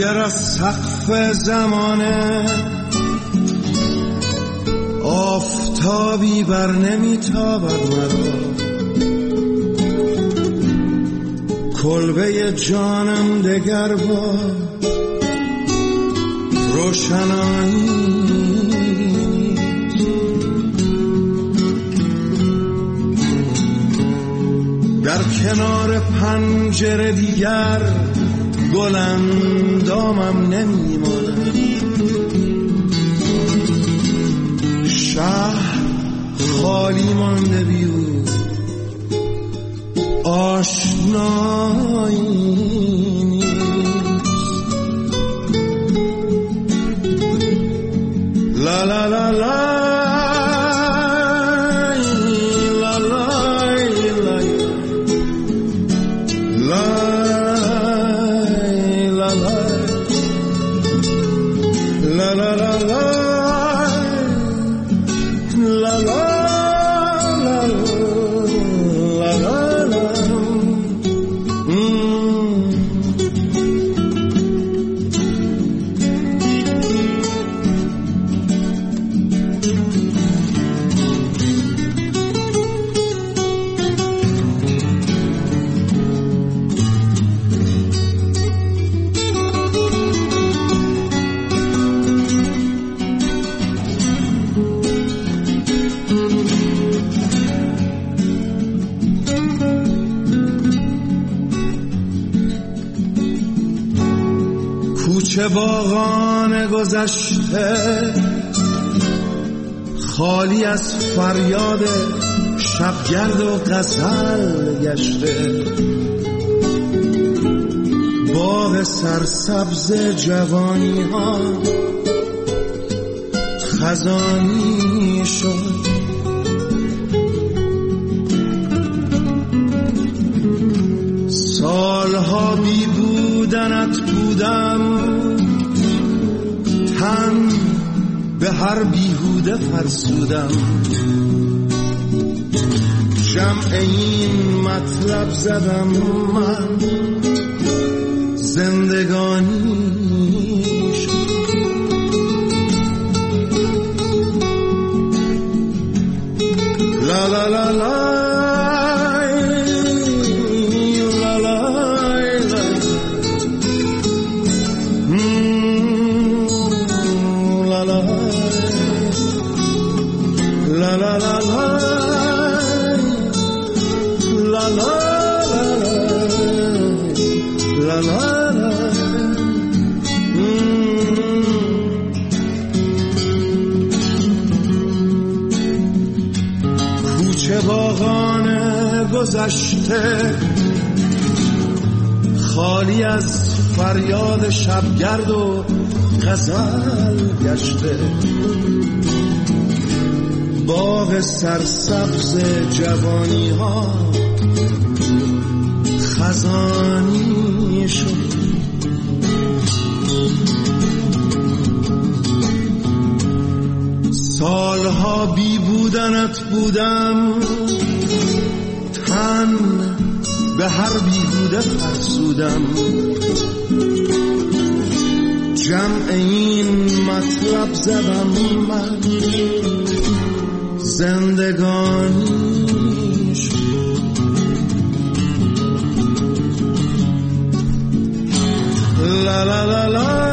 اگر از سقف زمانه آفتابی بر نمیتابد مرا، کلبه جانم دگر با روشنایی در کنار پنجره دیگر گلندامم نمیماند. شهر خالی مانده بیو آشنایی نیست. لا لا لا لا کوچه باغان گذشته خالی از فریاد شبگرد و غزل گشته، باغ سرسبز جوانی ها خزانی شد. سالها بی بودنت بودم، تن به هر بیهوده فرسودم. جمع این مطلب زدم من، زندگانی شد. لا لا لا لا کوچه باغان گذشته خالی از فریاد شبگرد و غزل گشته، باغ سرسبز جوانی ها خزانی شد. سالها بی بودنت بودم، تن به هر بیهوده فرسودم. جمع این مطلب زدم من، زندگانی شد. لا لا لا لا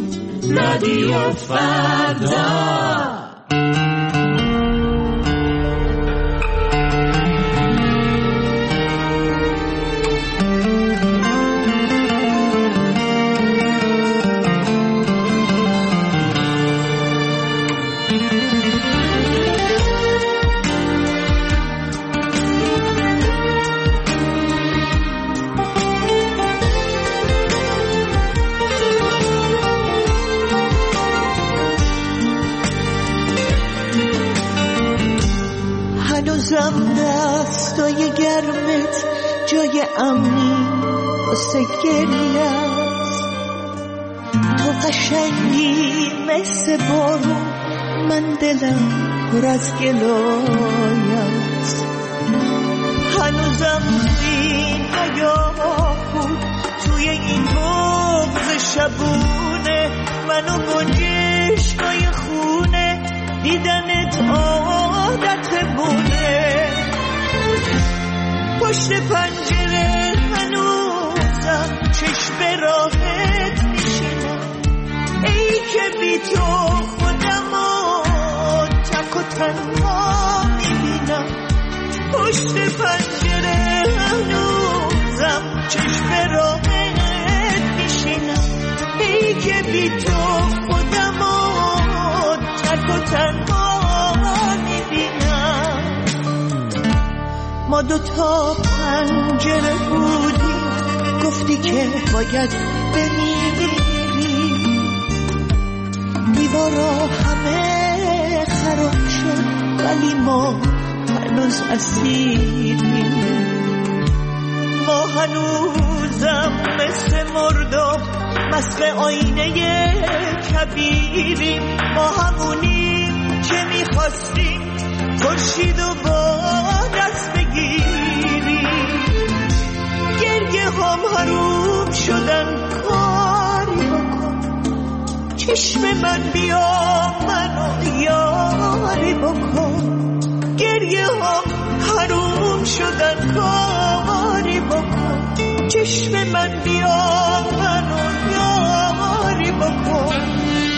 رادیو فردا امنی واسه گریه‌ست. تو قشنگی مثل بارون، من دلم پر از گلایست. هنوزم این حیاه بود توی این بغض شبونه، منو گنجشکای خونه دیدنت عادت بونه. پشت پنجره هنوزم چشم راحت میشینم، ای که بی تو خودمو تک و تنها میبینم. پشت پنجره هنوزم چشم راحت میشینم، ای که بی تو خودمو تک و تنها میبینم. ما دوتا پنجره بودیم، گفتی که باید بمیری. دیوارا همه خراب شد ولی ما هنوز اسیریم. ما هنوزم مثل مرداب مست آینه کبیریم. ما همونیم که میخواستیم خورشید و با دست بگیریم. گریه هم حروم شدن، کاری بکن چشم من بیا منو یاری بکن. گریه هم حروم شدن، کاری بکن چشم من بیا منو یاری بکن.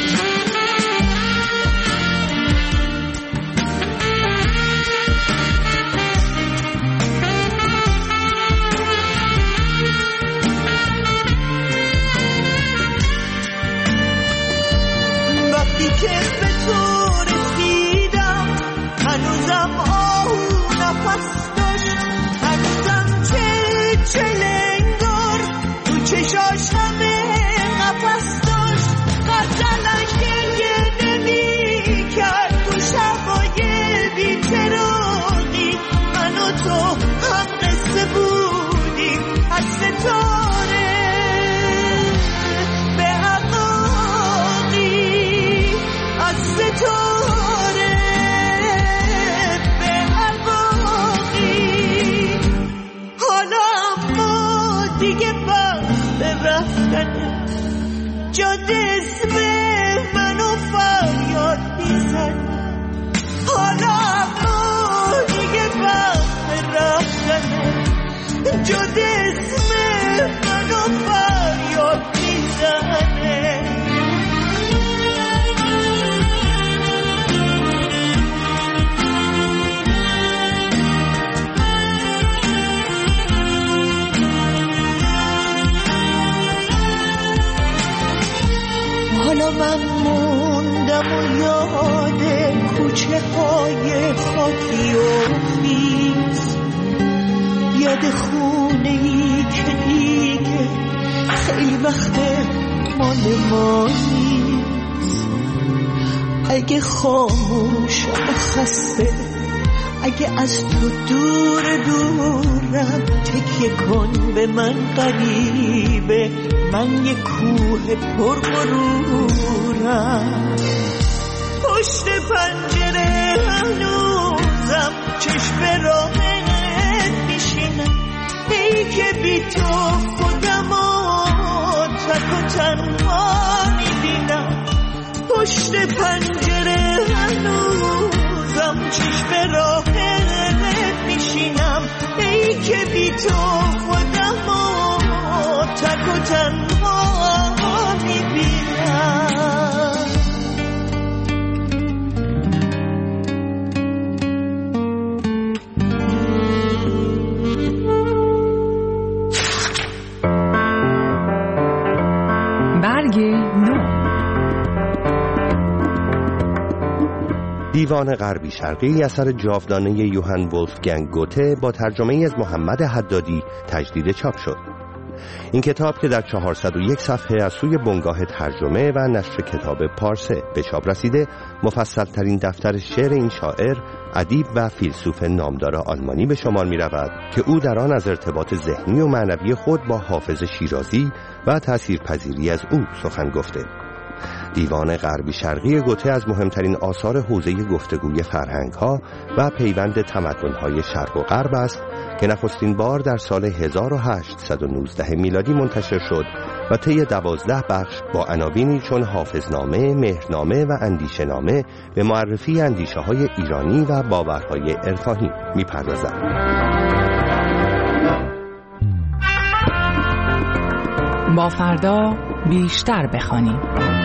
وقتی که به تو رسیدم هنوزم آهو نفس داشت، هنوزم چلنگار تو چشاش همه نفس داشت. غزلش گریه نمی کرد تو شبای بی‌چراغی، من و تو هم قصه بودیم از ستاره به عقاقی، از ستاره به عقاقی. حالا ما دیگه وقت رفتنه، جاده اسم منو فریاد میزنه. حالا ما دیگه وقت رفتنه، جاده اسم منو فریاد میزنه. حالا من موندم و یاد کوچه های خاکی و خیز، یاد خونه ای که دیگه خیلی وقت مال ما نیست. اگه خاموشم و خسته، اگه از تو دور دورم، تکیه کن به من غریبه، من یه کوه پرغرورم. پشت پنجره هنوزم چشم راحت میشینم، ای که بی تو خودمو تک و تنها میبینم. پشت پنجره هنوزم چشم راحت میشینم، ای که بی تو خودمو تک و تنها میبینم. برگ نو. دیوان غربی شرقی اثر جاودانه یوهان ولفگنگ گوته با ترجمه از محمد حدادی تجدید چاپ شد. این کتاب که در 401 صفحه از سوی بنگاه ترجمه و نشر کتاب پارسه به چاپ رسیده، مفصل ترین دفتر شعر این شاعر، ادیب و فیلسوف نامدار آلمانی به شمار می رود که او در آن از ارتباط ذهنی و معنوی خود با حافظ شیرازی و تأثیرپذیری از او سخن گفته. دیوان غربی شرقی گوته از مهمترین آثار حوزه گفتگوی فرهنگ‌ها و پیوند تمدن‌های شرق و غرب است که نخستین بار در سال 1819 میلادی منتشر شد و طی 12 بخش با عناوینی چون حافظنامه، مهرنامه و اندیشه‌نامه به معرفی اندیشه‌های ایرانی و باورهای عرفانی می‌پردازد. با فردا بیشتر بخوانیم.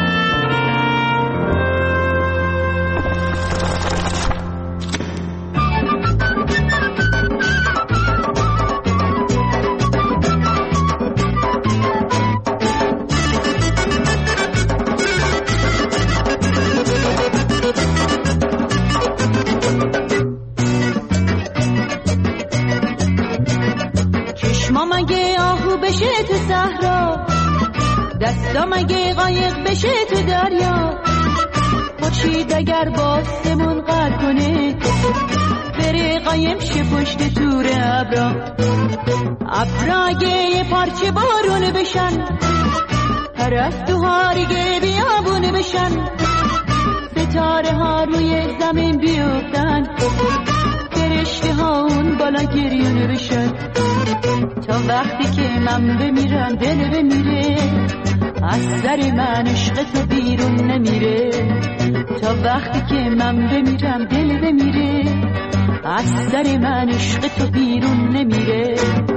دستا مگه قایق بشه تو دریا، خورشید اگر باسمون غر کنه بره قایم شه پشت تور ابرا، ابرا اگه یه پارچه بارون بشن، پرستوها ریگه بیابون بشن، ستاره ها روی زمین بیفتن، فرشته ها اون بالا گریون بشن، تا وقتی که من بمیرم دل بمیره، از سر من عشق تو بیرون نمیره، تا وقتی که من بمیرم دل بمیره، از سر من عشق تو بیرون نمیره.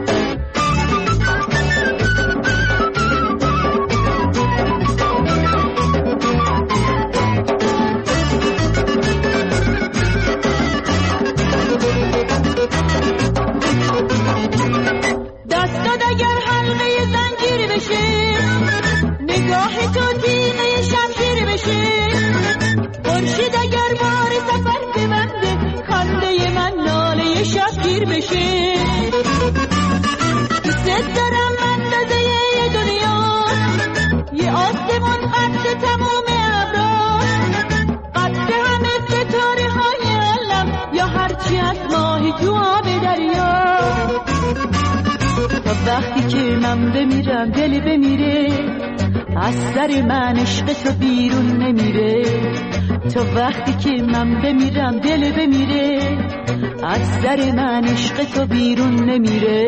وقتی که من بمیرم دل بمیره، از سر من عشق تو بیرون نمیره، تا وقتی که من بمیرم دل بمیره، از سر من عشق تو بیرون نمیره.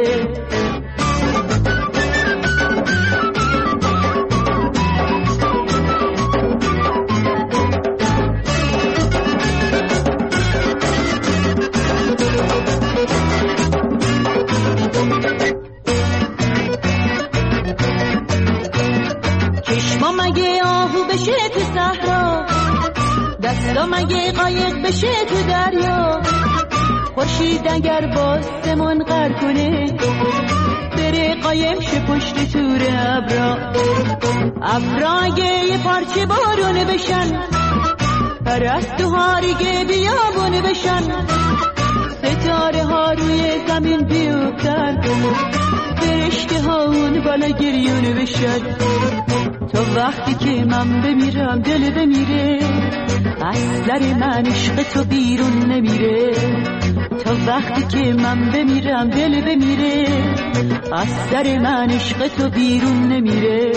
مگه قایق بشه تو دریا، خورشید اگر باسمون غر کنه بره قایم شه پشت تور ابرا، ابرا اگه یه پارچه بارون بشن، پرستوها ریگه بیابون بشن، ستاره ها روی زمین بیفتن، فرشته ها اون بالا گریون بشن، تا وقتی که من بمیرم دل بمیره، از سر من عشق تو بیرون نمیره، تا وقتی که من بمیرم دل بمیره، از سر من عشق تو بیرون نمیره.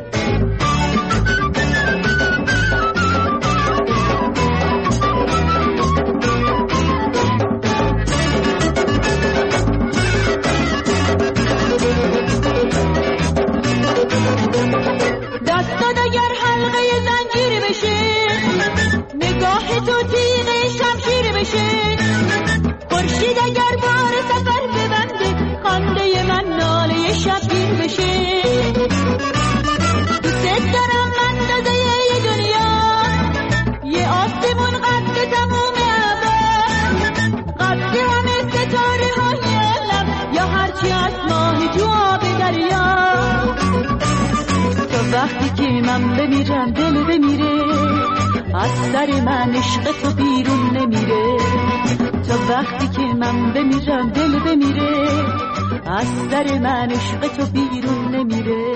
دستات اگر حلقه زنجیر بشه، نگاه تو تیغ شمشیر بشه، خورشید اگر بار سفر ببنده، خنده من ناله شبگیر بشه، دوست دارم اندازه یه دنیا، یه آسمون قد تموم ابر، قد همه ستاره های علم، یا هرچی از ماه تو آب دریا، تا وقتی که من بمیرم دل بمیره، از سر من عشق تو بیرون نمیره، تا وقتی که من بمیرم دل بمیره، از سر من عشق تو بیرون نمیره.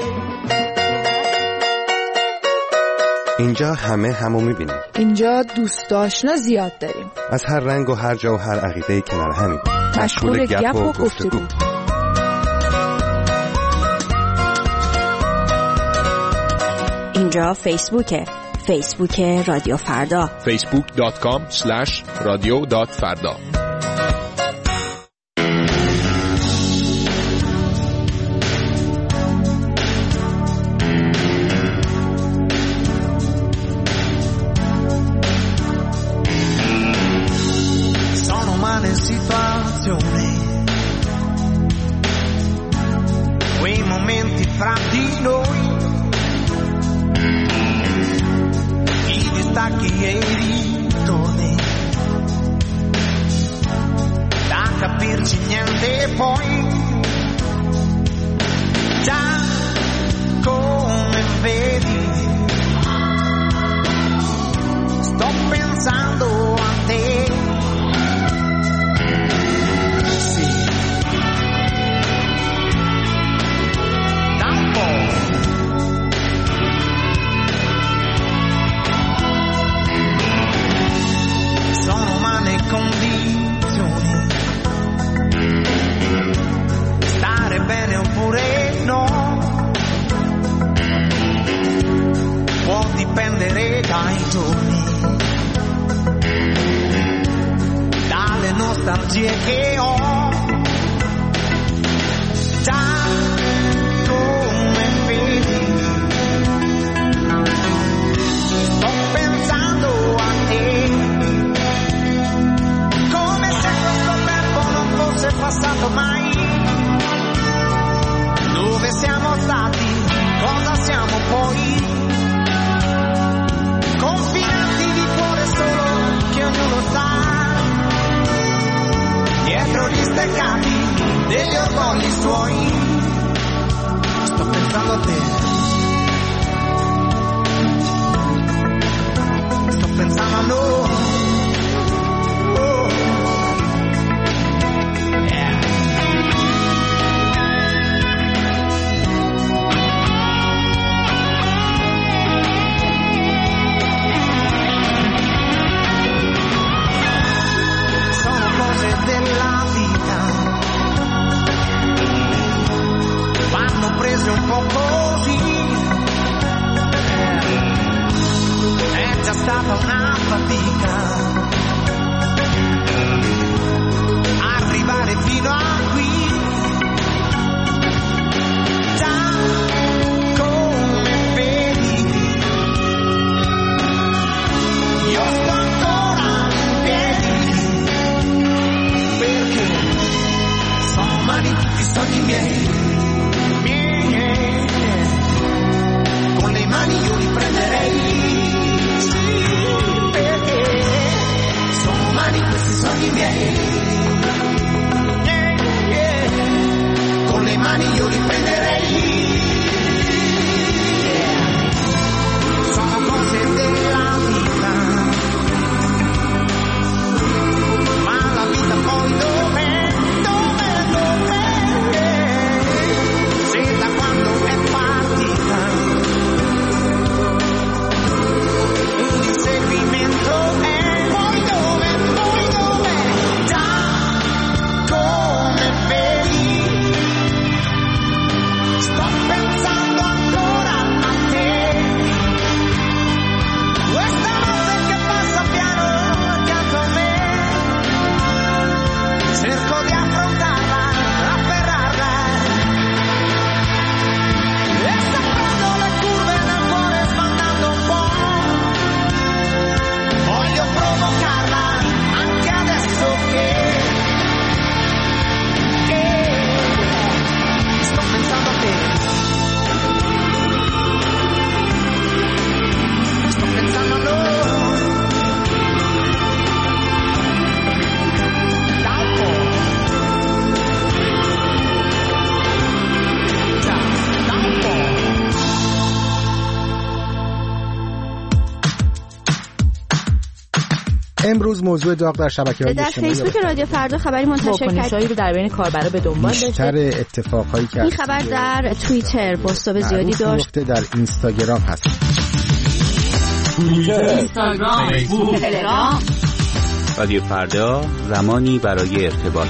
اینجا همو میبینیم. اینجا دوست آشنا زیاد داریم. از هر رنگ و هر جا و هر عقیده کنار همیم. مشغول گپ و گفتگو. اینجا فیسبوک رادیو فردا. facebook.com/radio.farda. Sono umane situazioni, quei momenti fra di noi, i distacchi e i ritorni, da capirci niente poi, già come vedi, sto pensando a te. Condizioni, stare bene oppure no, può dipendere dai giorni, dalle nostalgie che ho, già come vedi, sto pensando a te. Passato mai, dove siamo stati, cosa siamo poi, confinati di cuore solo che ognuno sa, dietro gli steccati degli orgogli suoi, sto pensando a te, sto pensando a noi. Prese un po' così, è già stata una fatica arrivare fino a qui, già come vedi, io sto ancora in piedi, perché sono umani tutti sogni miei. Con le mani io li prenderei, sì, perché امروز موضوع داغ در شبکه‌های اجتماعی در فیسبوک رادیو فردا خبری منتشر کرد. واکنشایی رو در بین کاربرا به دنبال داشت. بیشتر اتفاقایی که این خبر در توییتر بازتاب زیادی داشت. در اینستاگرام هست. اینستاگرام، فیسبوک، تلگرام. رادیو فردا، زمانی برای ارتباط.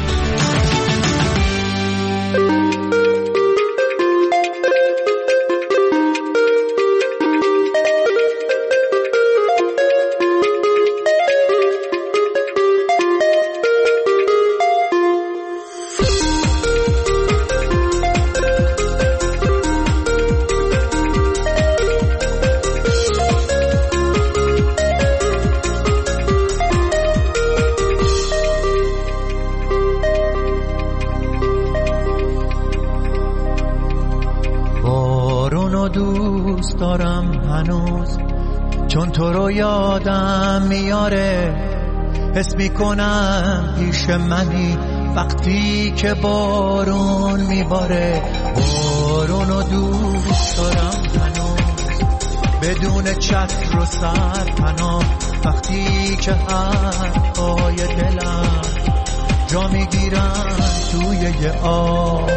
چون تو رو یادم میاره، حس میکنم پیش منی وقتی که بارون میباره. بارونو دوست دارم هنوز، بدون چتر و سرپناه، وقتی که حرفای دلم جا میگیرن توی یه آب.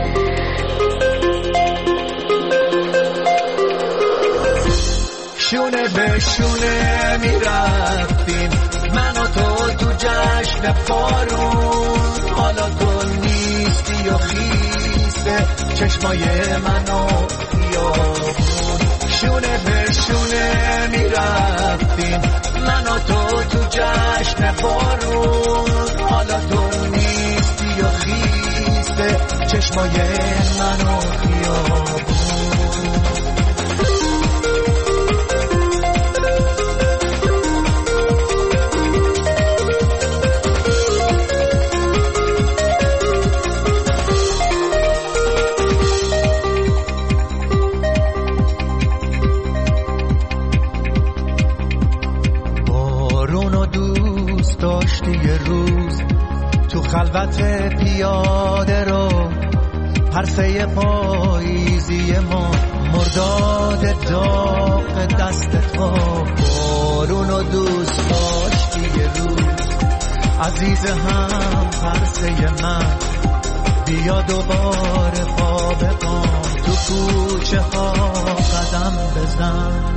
شونه به شونه میرفتیم من و تو جشن بارون، حالا تو نیستی و خیسته چشمای منو خیابون. شونه به شونه میرفتیم من و تو جشن بارون، حالا تو نیستی و خیسته چشمای منو خیابون. خلوت پیاده رو پرسه پاییزی ما، مرداد داغ دست تو. بارونو دوست داشتی یه روز عزیز هم پرسه من، بیا دوباره پا به پا تو کوچه ها قدم بزن.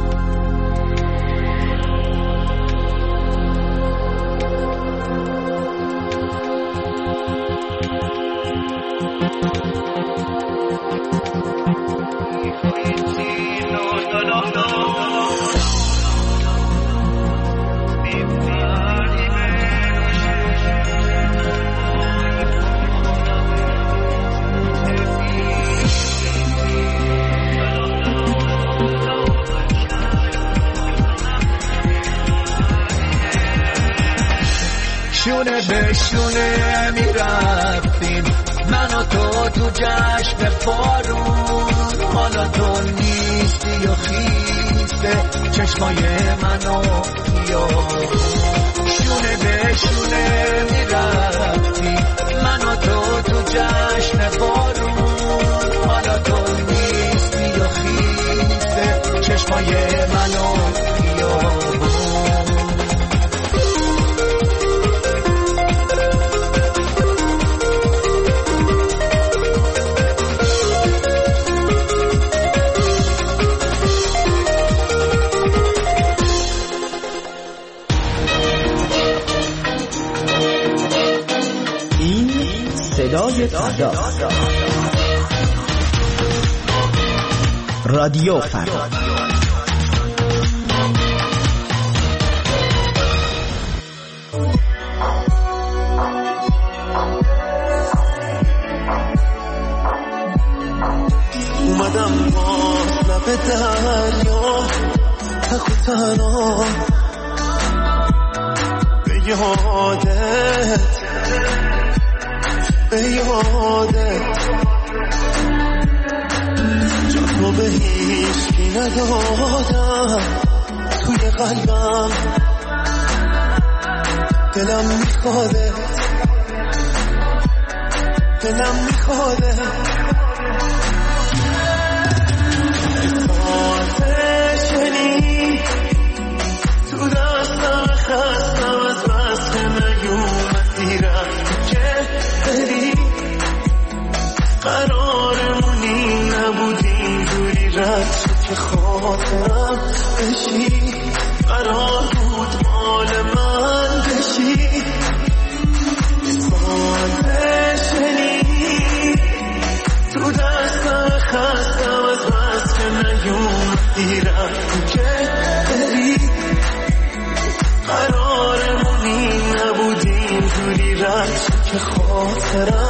شونه به شونه میرفتیم من و تو جشن بارون، حالا تو نیستی و خیسته چشمای منو خیابون. شونه به شونه میرفتیم من و تو جشن بارون، حالا تو نیستی و خیسته چشمای منو خیابون. صدای فردا، رادیو فردا. اومدم باز لب دریا تک و تنها به یادت، به یادت جا رو به هیچکی ندادم توی قلبم، دلم میخواده، دلم میخواده آتشنی تو دستم خستم از رد شد که خاطرم بشی، قرار بود مال من بشی. سال بشنی تو دستم خستم از بس که نیومدی رفتی که بری. قرارمون این نبود اینجوری رد شد که خاطرم